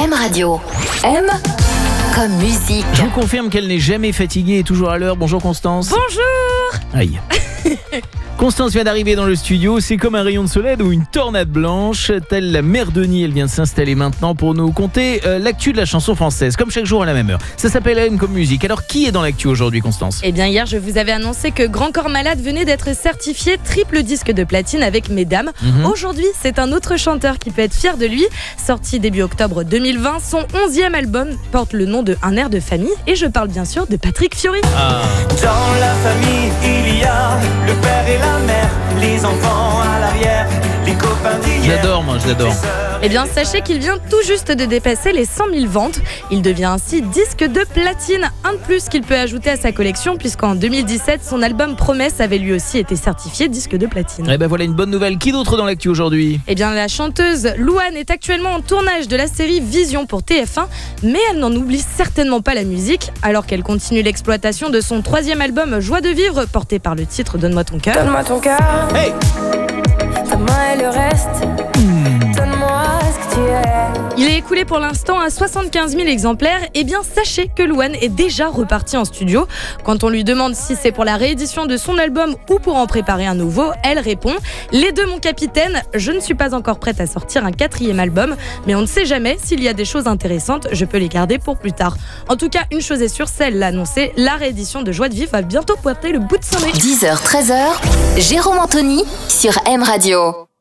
M Radio. M comme musique. Je vous confirme qu'elle n'est jamais fatiguée et toujours à l'heure. Bonjour Constance. Bonjour. Aïe. Constance vient d'arriver dans le studio, c'est comme un rayon de soleil ou une tornade blanche. Telle la mère Denis, elle vient de s'installer maintenant pour nous conter l'actu de la chanson française, comme chaque jour à la même heure. Ça s'appelle M comme musique. Alors qui est dans l'actu aujourd'hui, Constance ? Eh bien hier, je vous avais annoncé que Grand Corps Malade venait d'être certifié triple disque de platine avec Mesdames. Aujourd'hui, c'est un autre chanteur qui peut être fier de lui. Sorti début octobre 2020, son 11e album porte le nom de Un air de famille et je parle bien sûr de Patrick Fiori. Dans la famille, il y a le père et la mère, les enfants à l'arrière, les copains d'hier. J'adore, moi, je l'adore. Eh bien, sachez qu'il vient tout juste de dépasser les 100 000 ventes. Il devient ainsi disque de platine, un de plus qu'il peut ajouter à sa collection, puisqu'en 2017, son album Promesse avait lui aussi été certifié disque de platine. Eh ben voilà une bonne nouvelle. Qui d'autre dans l'actu aujourd'hui ? Eh bien, la chanteuse Louane est actuellement en tournage de la série Vision pour TF1, mais elle n'en oublie certainement pas la musique, alors qu'elle continue l'exploitation de son 3e album Joie de vivre, porté par le titre Donne-moi ton cœur. Donne-moi ton cœur, Hey ! ta main et le reste. Donne-moi ce que tu es. Il est écoulé pour l'instant à 75 000 exemplaires. Eh bien, sachez que Louane est déjà repartie en studio. Quand on lui demande si c'est pour la réédition de son album ou pour en préparer un nouveau, elle répond « Les deux, mon capitaine, je ne suis pas encore prête à sortir un 4e album, mais on ne sait jamais, s'il y a des choses intéressantes, je peux les garder pour plus tard. » En tout cas, une chose est sûre, c'est elle l'a annoncé, la réédition de Joie de vivre va bientôt pointer le bout de son nez. 10h, 13h, Jérôme Anthony sur M Radio.